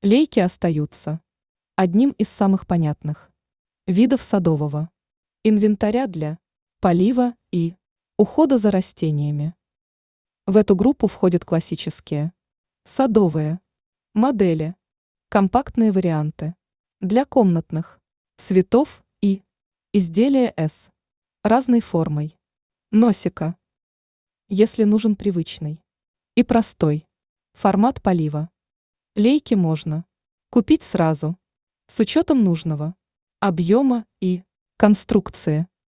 Лейки остаются одним из самых понятных видов садового инвентаря для полива и ухода за растениями. В эту группу входят классические садовые модели, компактные варианты для комнатных цветов и изделия с разной формой носика, если нужен привычный и простой формат полива. Лейки можно купить сразу с учетом нужного объема и конструкции.